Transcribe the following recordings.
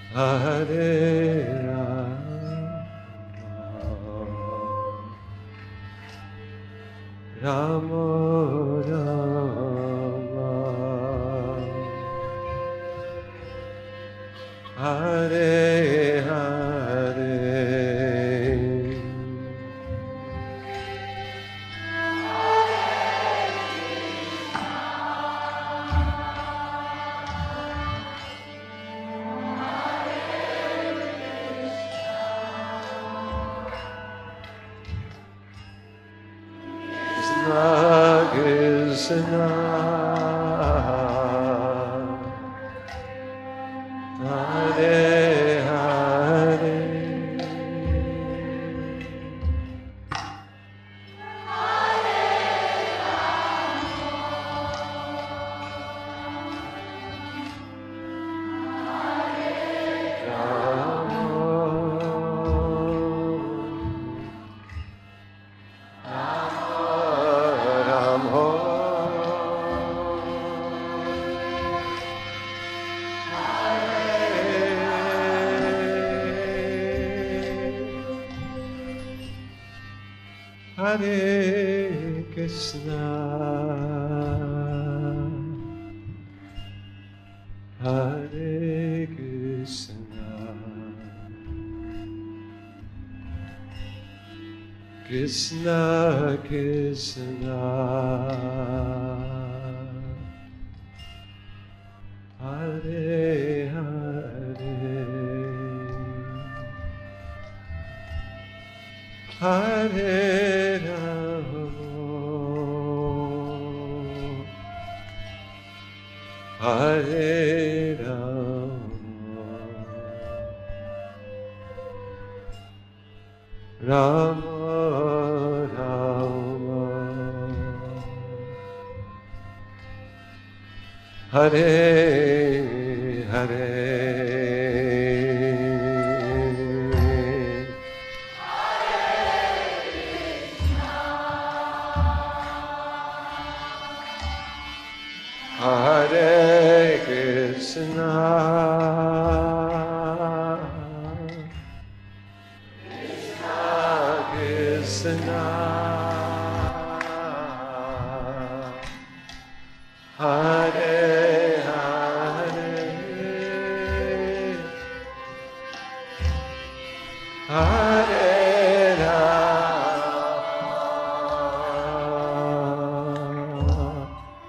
Hare Rama, Rama Rama, Hare Hare, Krishna, Hare Hare, Hare Krishna, Hare Krishna, Krishna Krishna, Hare Hare, Hare Rama, Hare Rama, Rama Rama, Hare Hare, Hare Krishna, Krishna Krishna, Hare Hare, Hare Rama,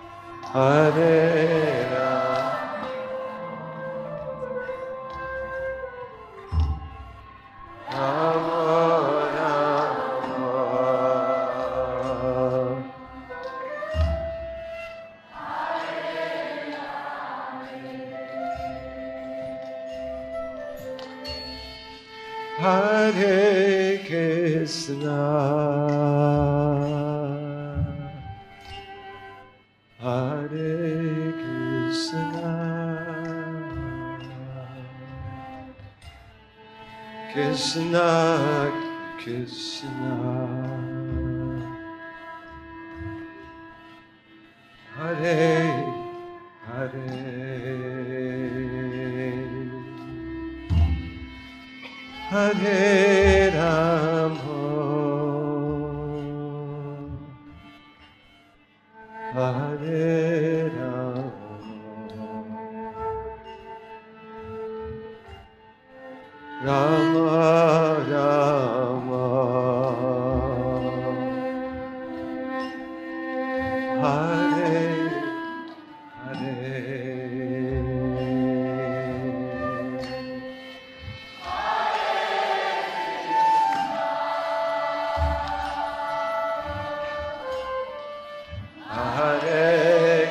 Hare Rama, Rama Rama, Hare Krishna, Hare Krishna, Krishna Krishna, Hare Hare, Hare Rama, Hare Rama, Rama Rama, Hare Hare, Hare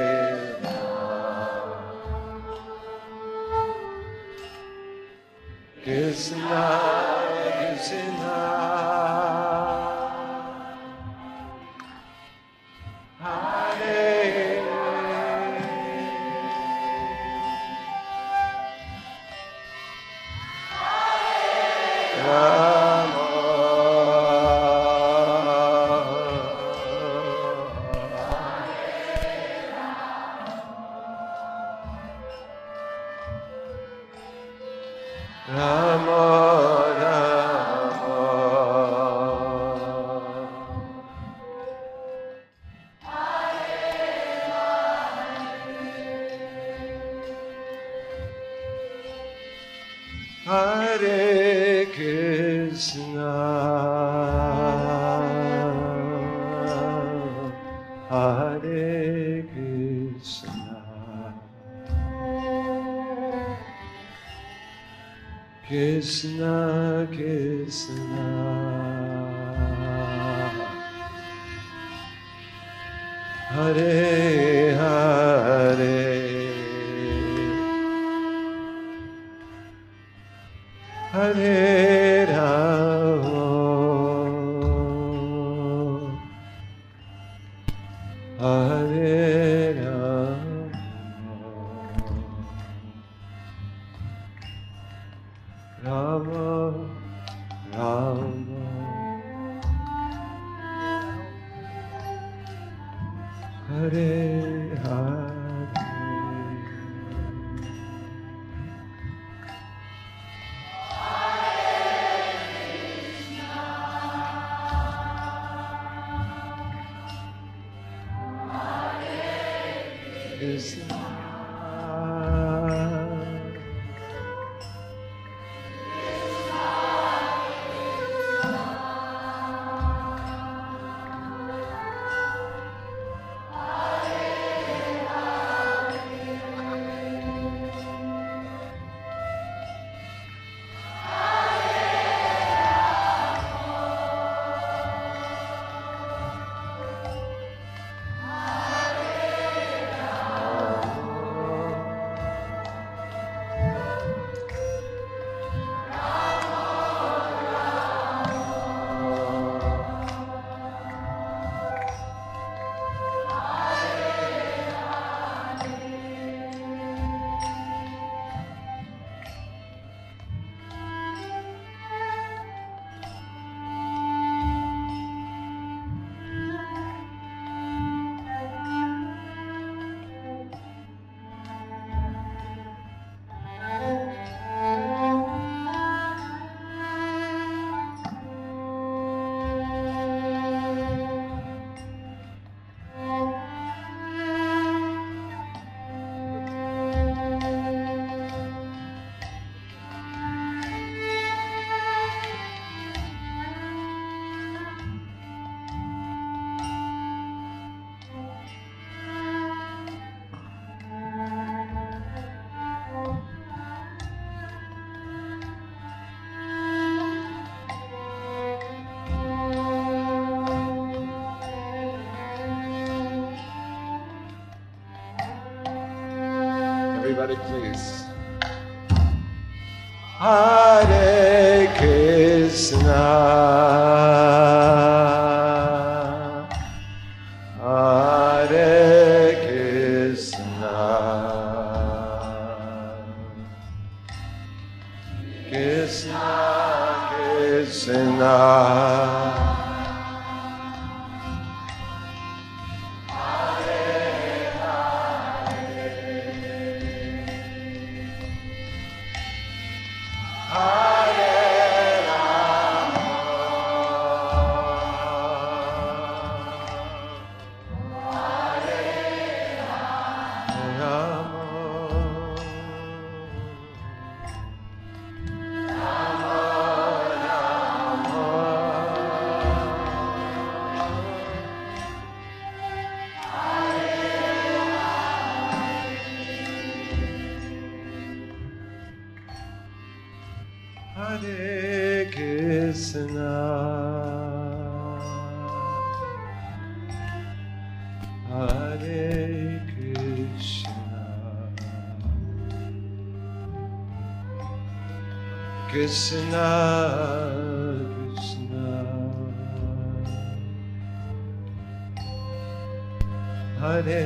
Krishna, Krishna, Hare Rama, Rama Rama Hare Krishna Hare Krishna Krishna Krishna Hare Hare Hare Rama Hare Rama Rama Hare Hare Krishna Everybody please. Hare Krishna Hare Krishna Krishna Krishna Hare Krishna Hare Krishna Krishna Krishna Hare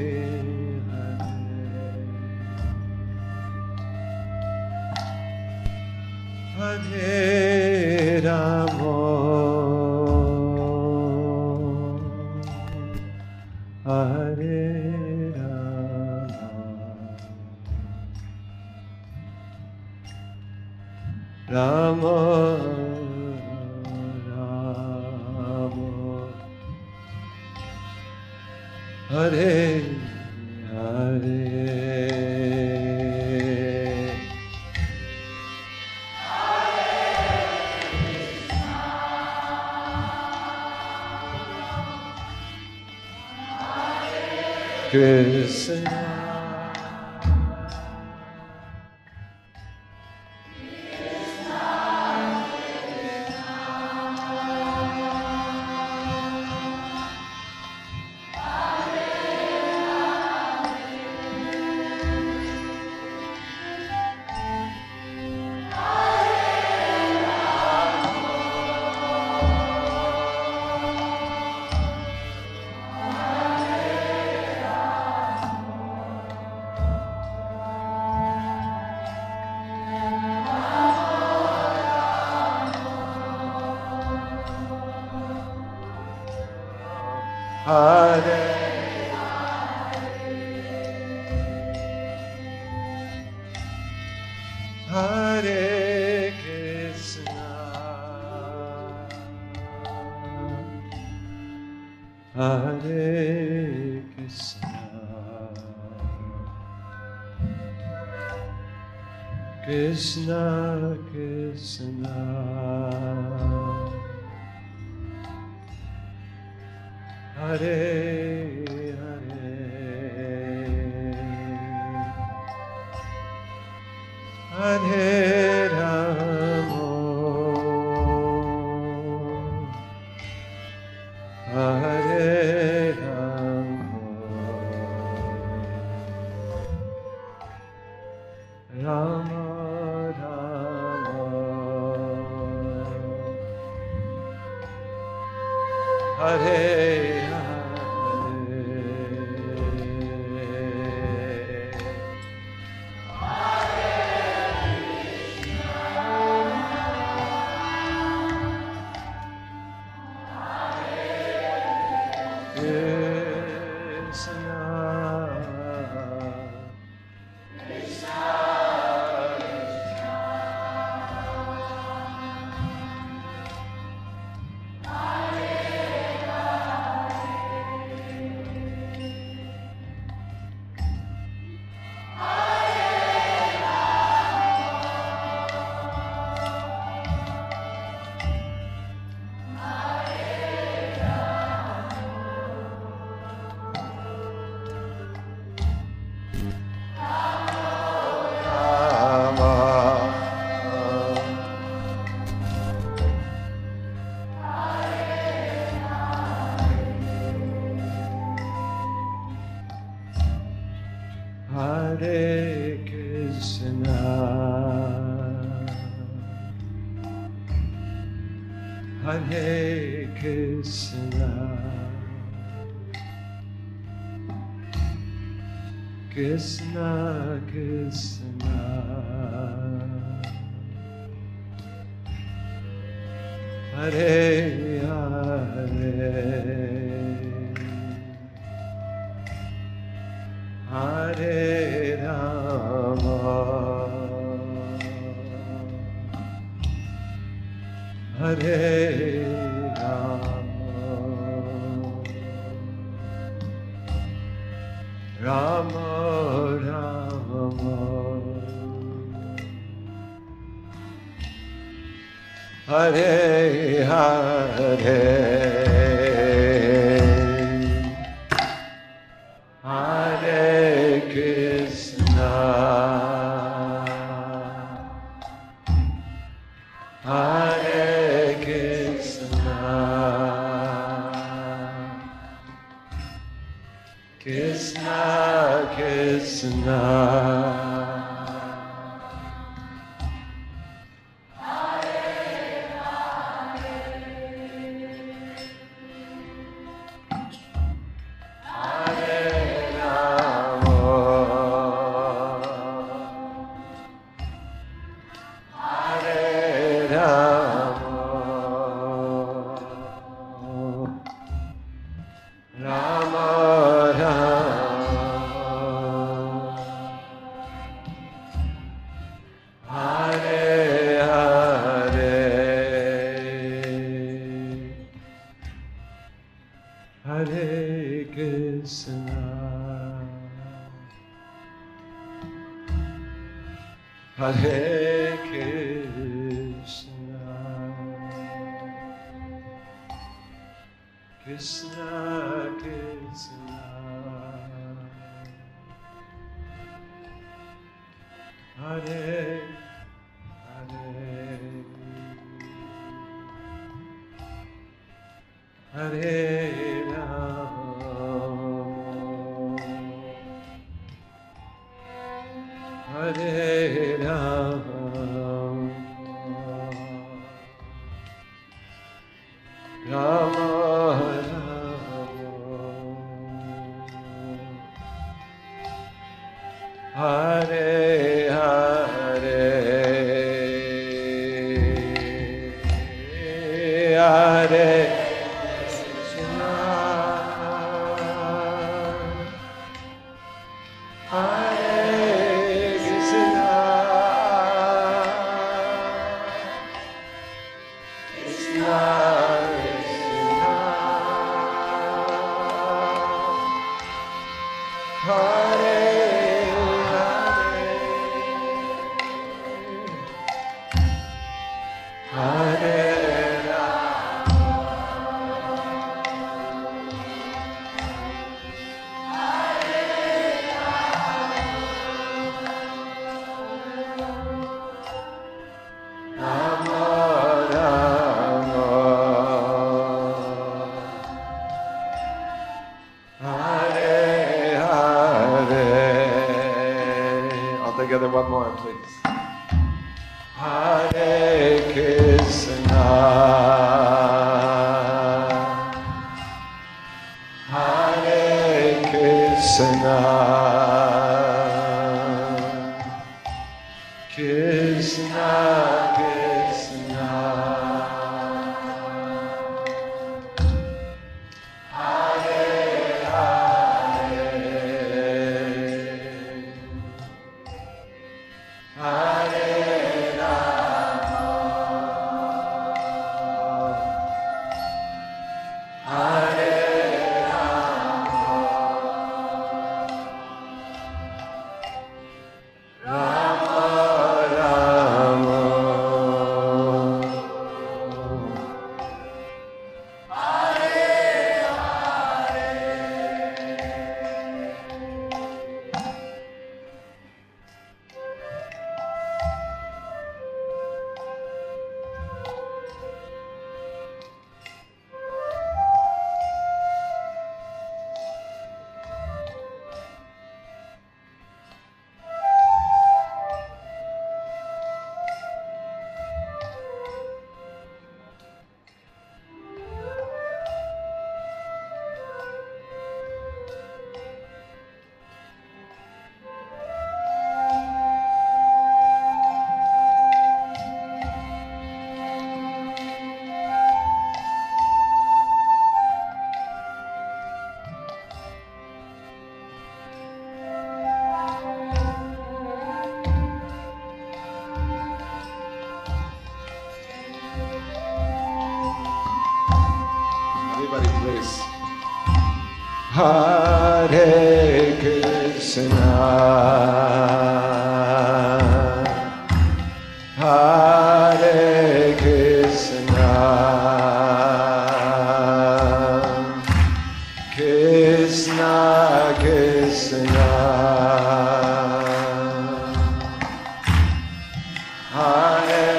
Hare Rama Hare Rama Rama Rama Hare Hare Krishna Hare Hare Krishna Hare Krishna Krishna Krishna Hare Hare Hare Ramo Hare Ramo Rama Rama Hare Hare Krishna Hare Krishna Krishna Krishna Hare Hare Hare Rama Hare Rama Rama Rama Hare Hare Hare Krishna Hare Krishna Krishna Krishna Hare Krishna, Krishna Krishna, Hare Hare, Hare Ram, Hare Ram, Rama Hare Hare, Hare Krishna, Hare Krishna, Krishna Krishna, Hare Hare Rama Rama, Hare Hare. All together, one more, please. Hare Krishna, Hare Krishna, Krishna Krishna, Hare Hare, Hare Rama, Hare Rama, Rama, everybody please. Hare Krishna, Hare Krishna, Krishna Krishna, Hare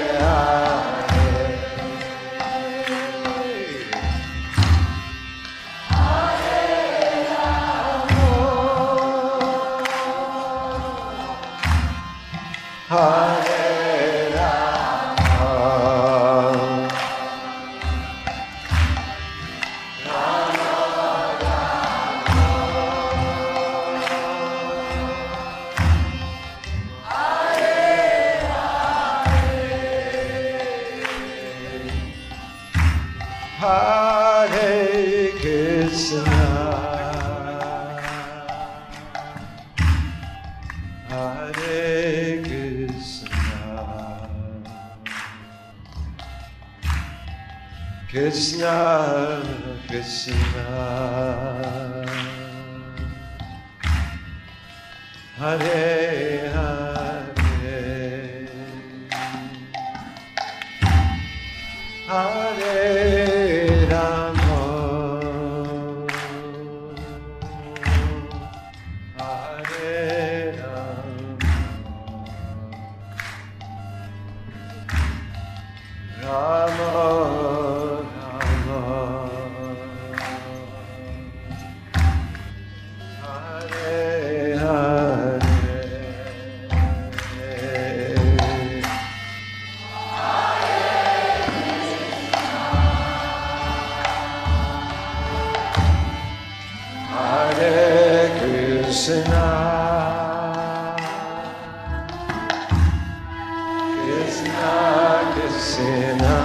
Hare Rama, Rama Rama, Hare Hare, Hare Krishna, Hare Krishna, Krishna Krishna, Hare Hare, Hare Rama, Hare Rama, Rama, Hare Hare. Hare Krishna, Krishna Krishna,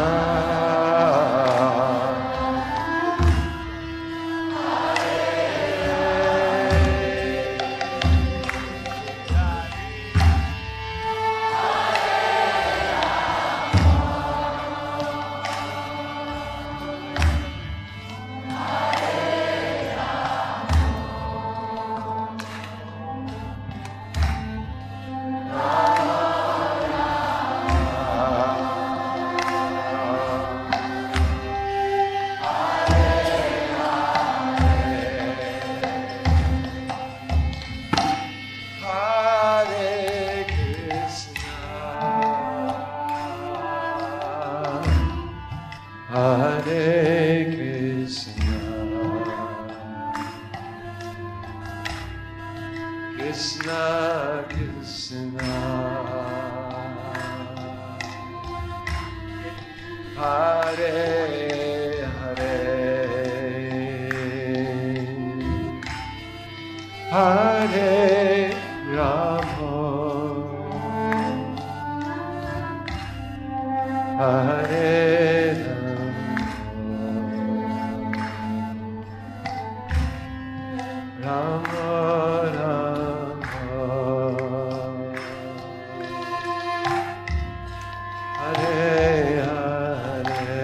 Hare Krishna, Hare Krishna, Krishna Krishna, Hare Hare, Hare Rama, Hare Rama, Hare Hare.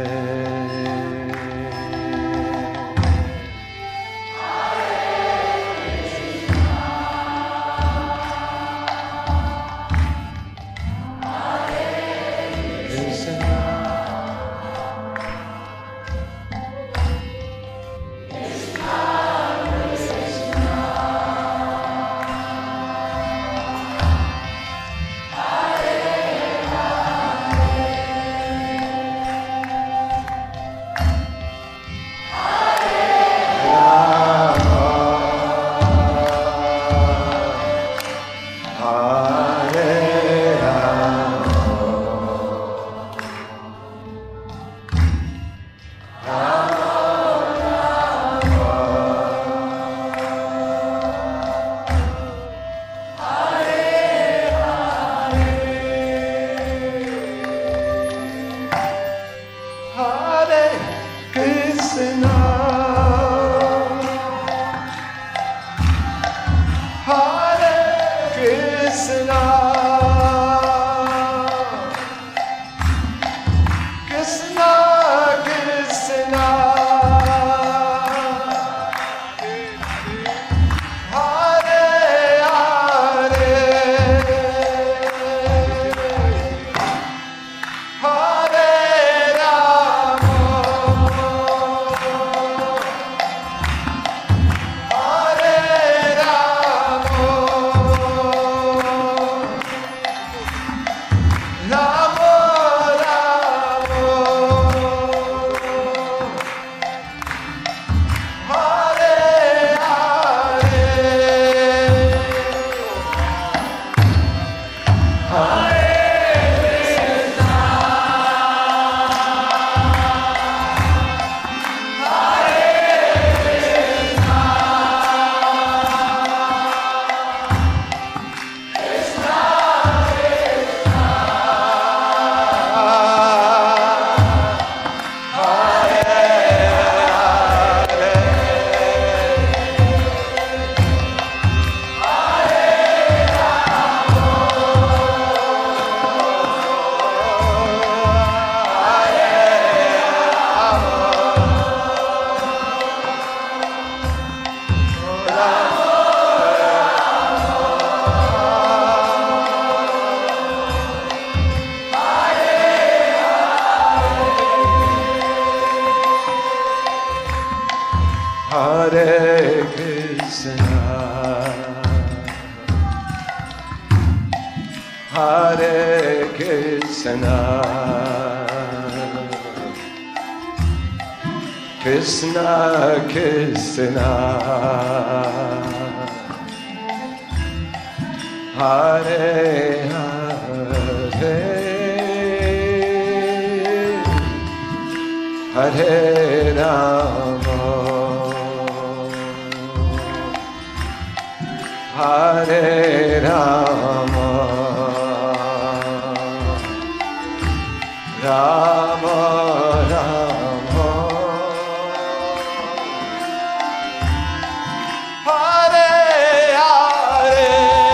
Hare Krishna, Krishna Krishna, Hare Hare, Hare Rama, Hare Rama, Rama Rama, Hare Hare,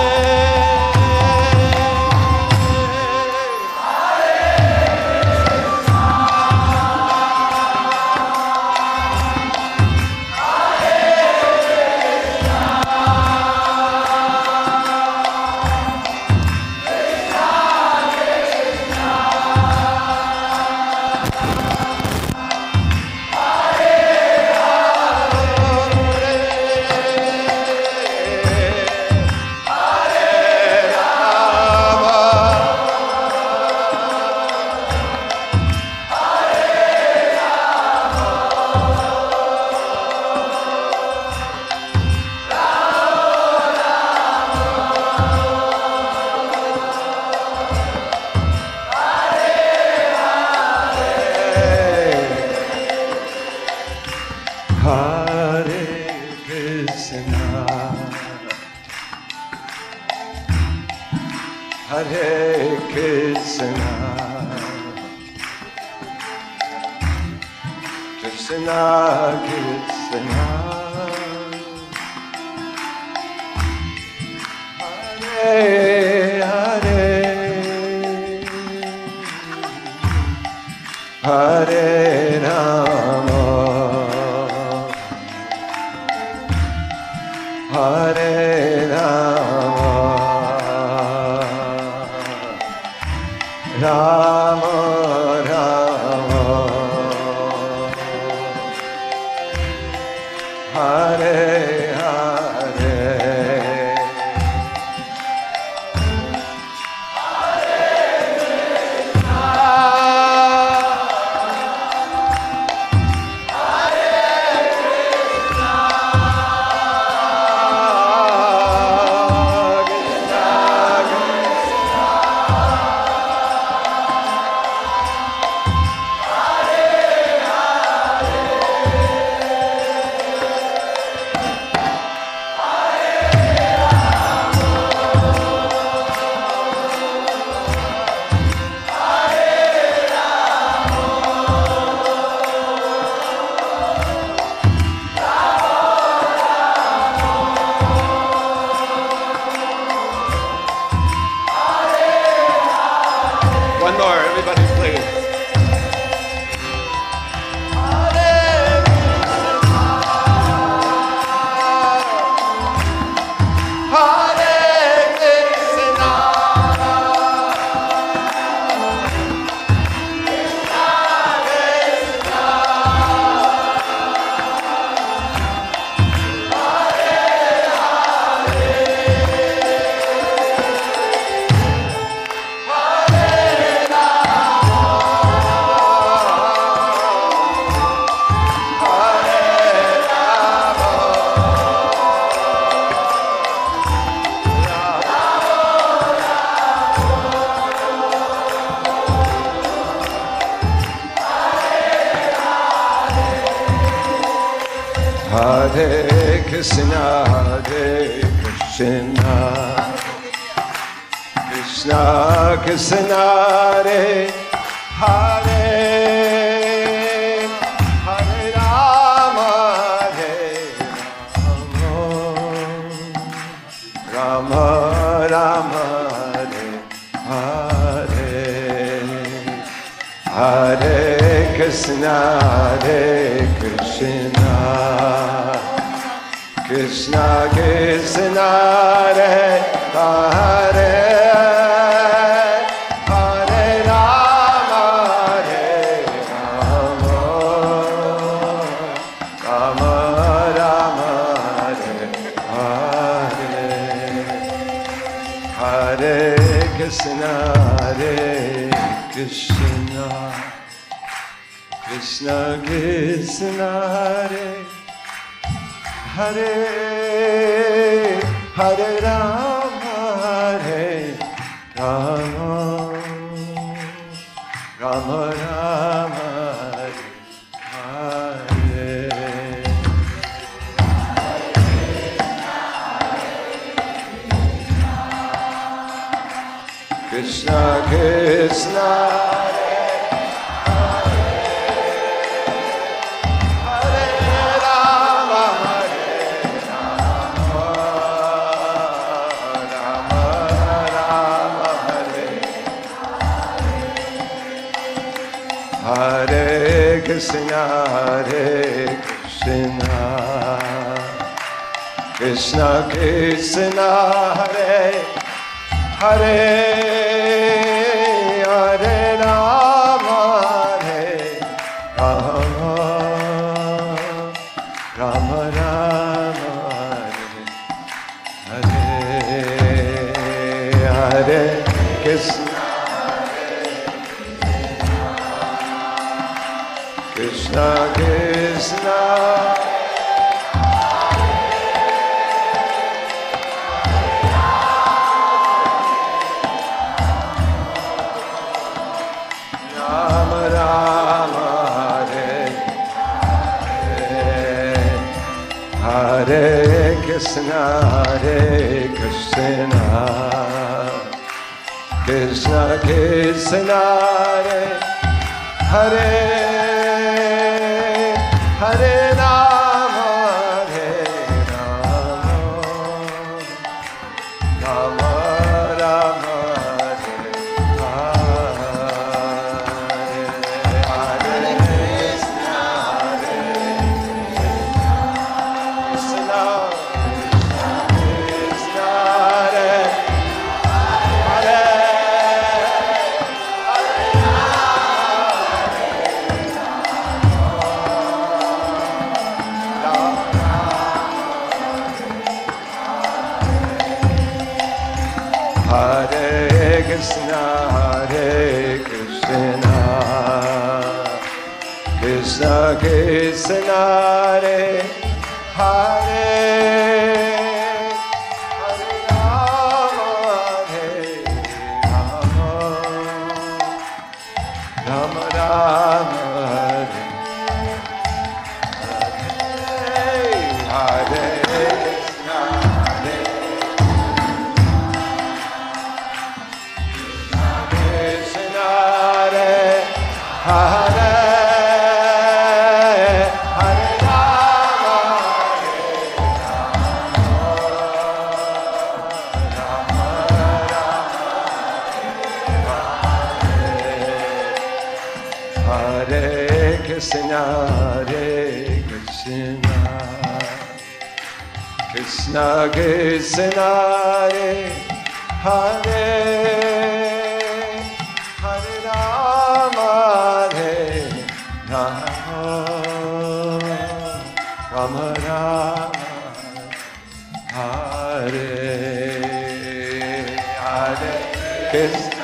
Hare Krishna, Hare Krishna, Krishna Krishna, Hare Hare, Hare Rama, Hare Rama, Rama Rama, Hare Hare, one more, everybody please. Hare Krishna, Hare Krishna, Krishna Krishna, Hare Hare, Hare Rama, Hare Rama, Rama Rama, Hare Hare, Hare Krishna, Hare Krishna, Krishna Krishna, Hare Hare, Hare Rama, Hare Rama, Rama Rama, Hare Hare, Hare Krishna, Krishna Krishna, Hare Hare Rama, Rama Rama, Hare Krishna Krishna, Hare Rama, Rama Rama, Hare Krishna, Krishna Krishna, Hare Hare Hare Rama, Rama Rama, Hare Hare Krishna, Krishna Krishna, Hare Krishna, Krishna Krishna, Hare Hare Rama, Rama Rama, Hare Krishna, Krishna Krishna, Hare Hare Rama, Rama Rama, Hare Krishna, Krishna Hare Krishna, Krishna Krishna, Hare Hare Rama, Rama Rama, Hare Hare Krishna.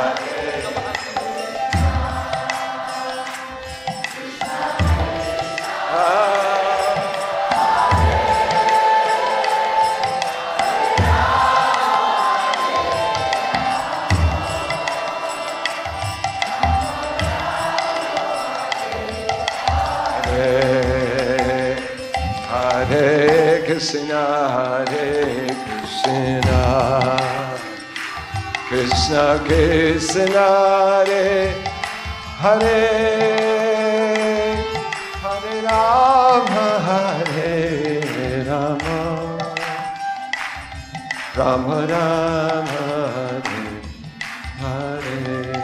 Hare Krishna, Krishna Krishna, Hare Hare Rama, Rama Rama, Hare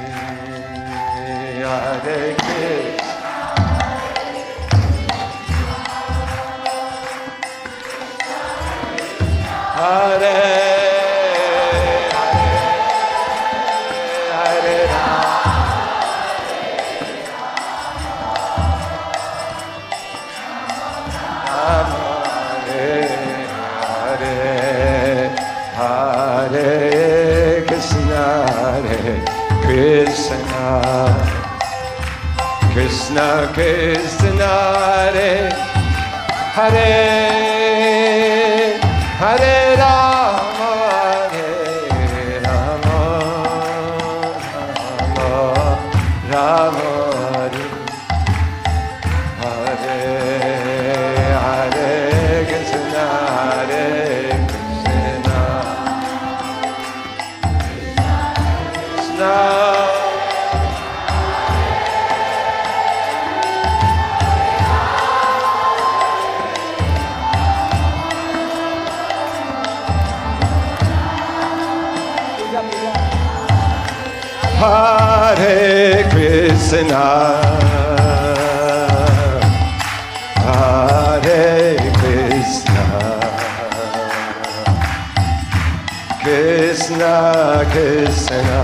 Hare Krishna, Hare Hare Hare Hare Krishna, Krishna Krishna, Hare Hare Rama, Rama Rama Hare Hare Krishna, Hare Krishna, Krishna. Hare Krishna, Hare Krishna, Krishna Krishna,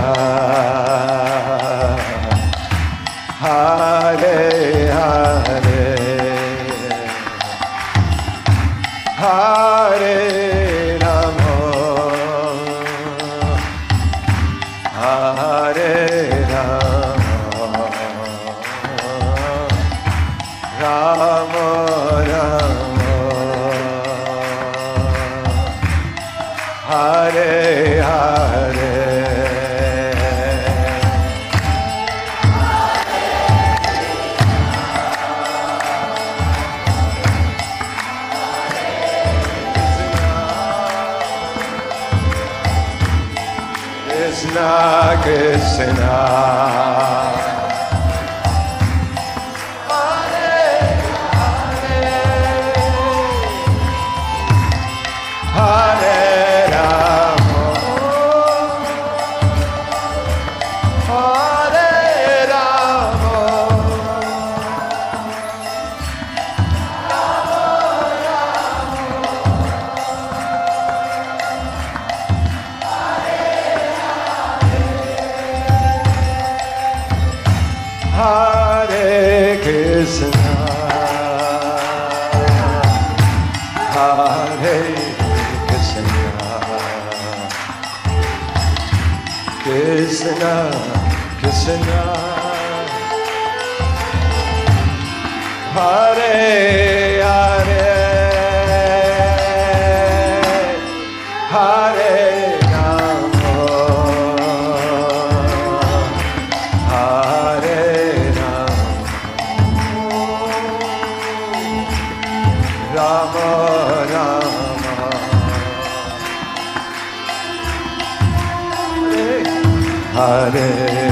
Hare Hare, Hare Rama, Hare Rama, Rama Rama, Hare Hare. Krishna Krishna, Hare Hare, Hare Rama, Hare Rama, Hare Krishna, Hare Krishna, Krishna Krishna, Hare Hare, Hare Rama, Hare Rama, Rama, Hare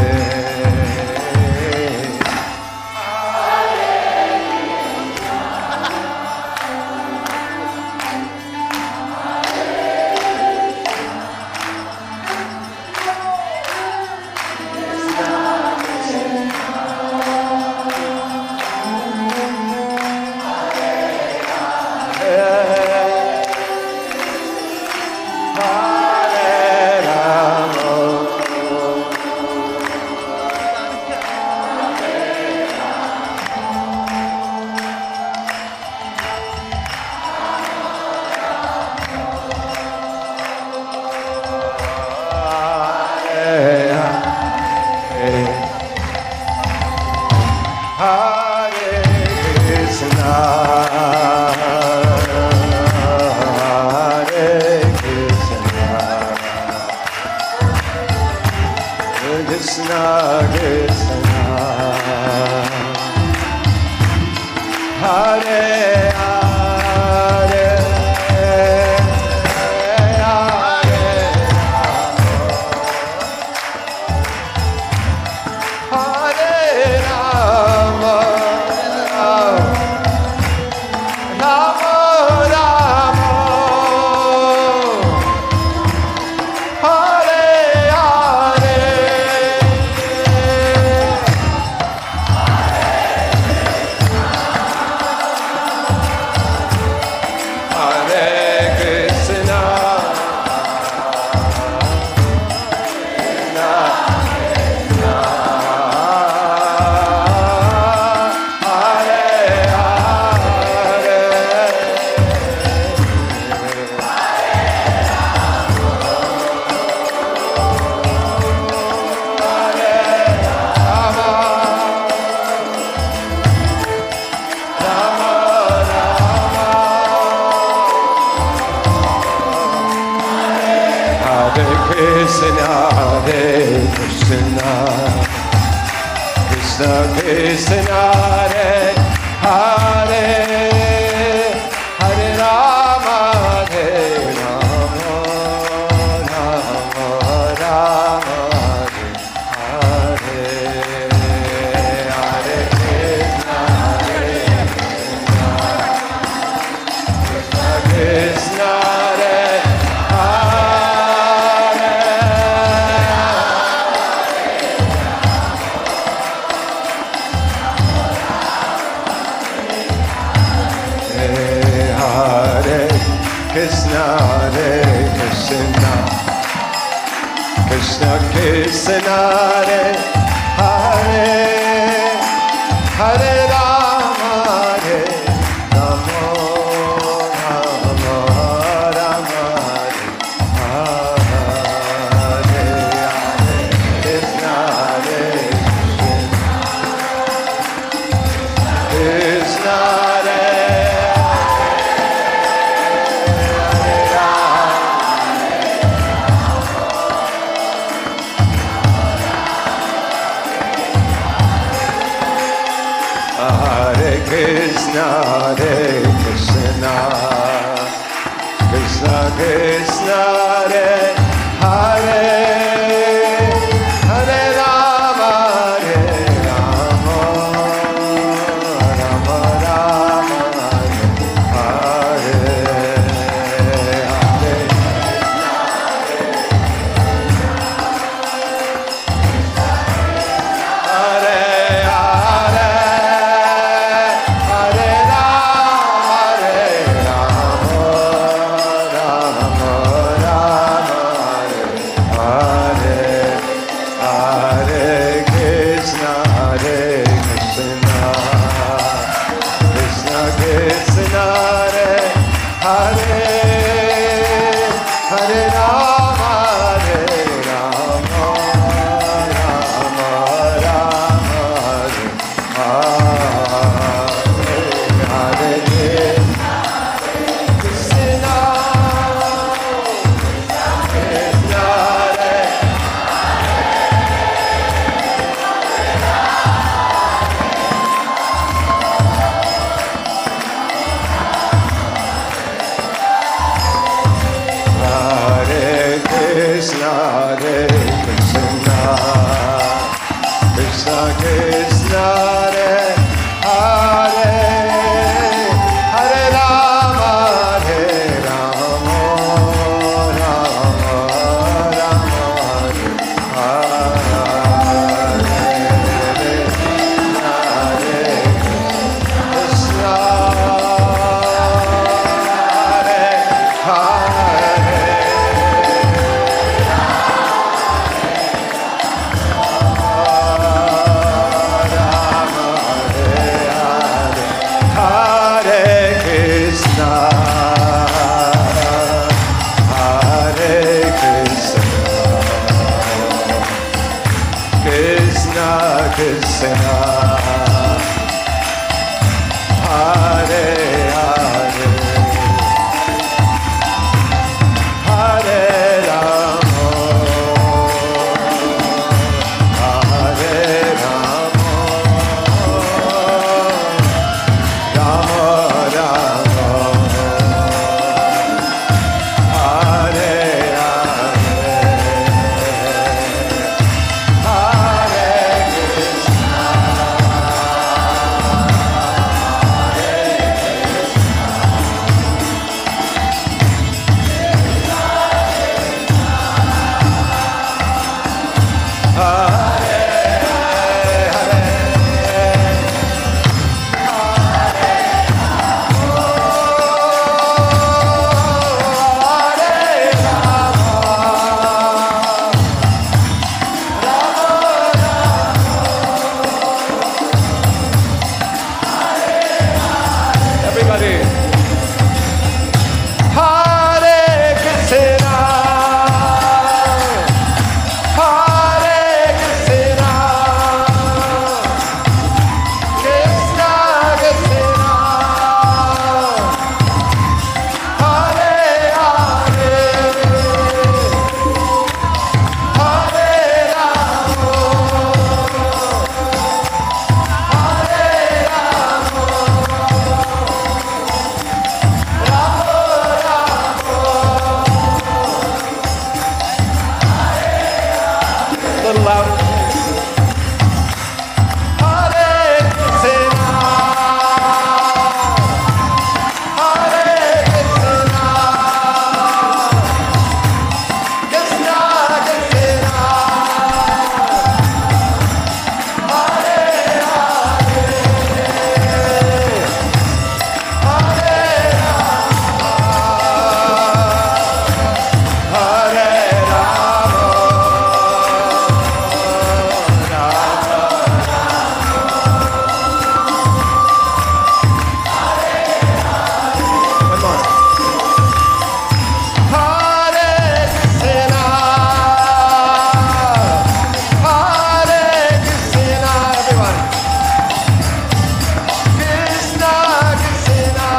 Krishna Krishna, Hare Hare, Hare Rama, Rama Rama, Hare Hare. Krishna, Krishna Krishna Hare Hare, Hare Rama Hare Rama, Rama Rama Hare Hare, Hare Krishna Krishna Krishna Hare Krishna, Hare Krishna, Krishna Krishna, Hare Hare, Hare Rama, Hare Rama, Rama Rama, Hare Hare, Krishna, Hare Krishna, Hare Krishna, Hare Krishna, Krishna Krishna, Hare Hare, Hare Rama, Hare Rama, Rama Rama, Hare Hare, Hare Krishna, little louder. Hare Krishna, Hare Krishna, Krishna Krishna, Hare Hare, Hare Rama, Hare Rama, one more. Hare Krishna, Hare Krishna, everyone. Krishna Krishna,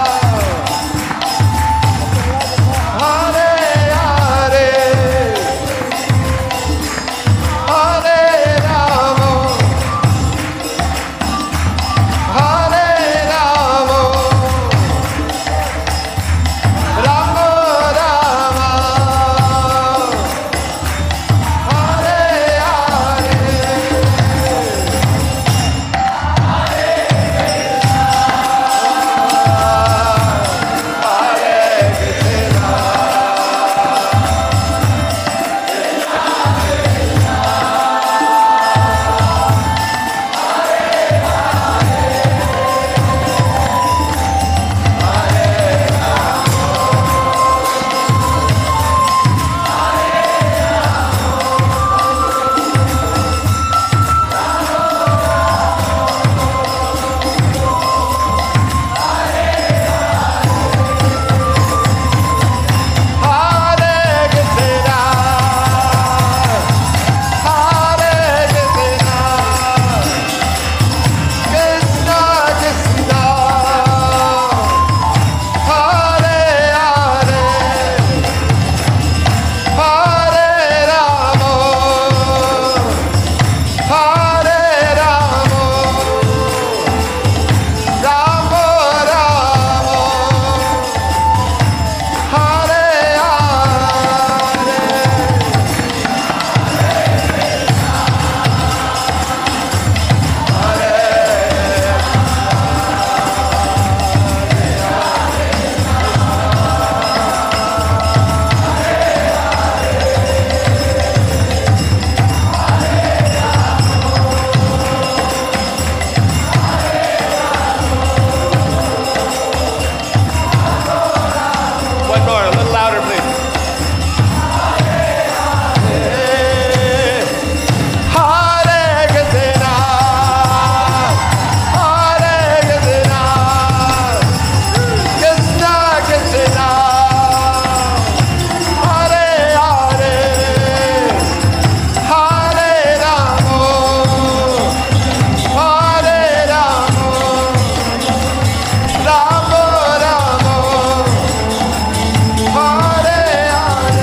Hare Hare, Hare Rama, Hare Rama, Rama Rama, Hare Hare, Hare Krishna. Hare Krishna, Hare Krishna, Krishna Krishna, Hare Hare, Hare Rama, Hare Rama, Rama Rama, Hare one more, a little louder, please. Hare Krishna, Hare Krishna, Krishna Krishna, Hare Hare, Hare Rama, Hare Rama, Rama Rama, Hare Hare.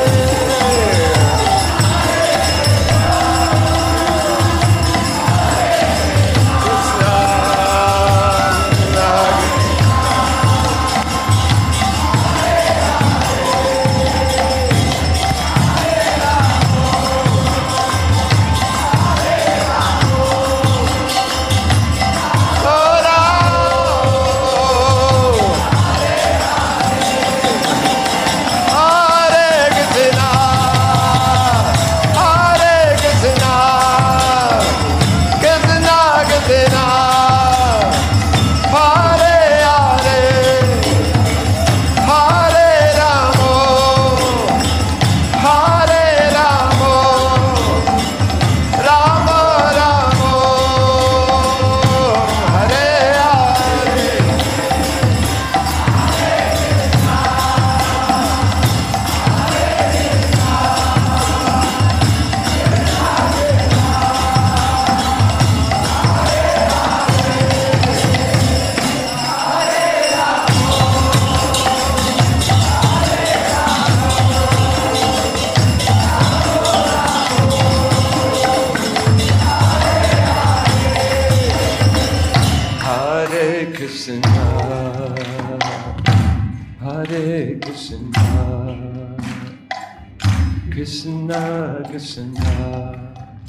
Hare Krishna, Krishna Krishna,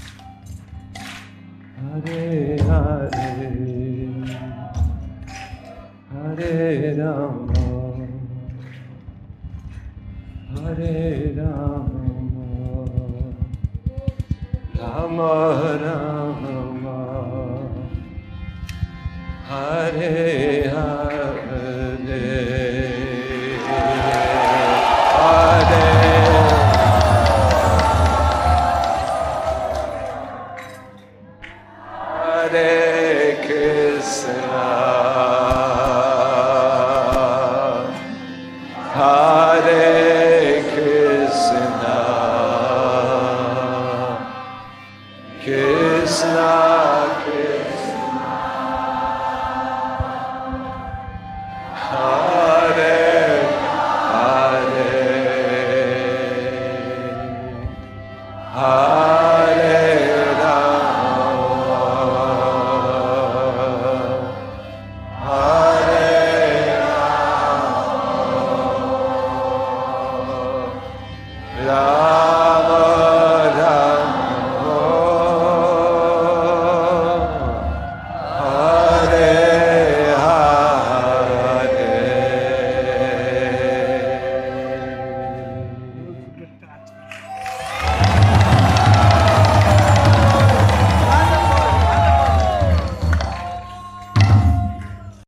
Hare Hare, Hare Rama, Hare Rama, Rama Rama, Hare Hare, Hare. Hare Krishna, Hare Krishna, Krishna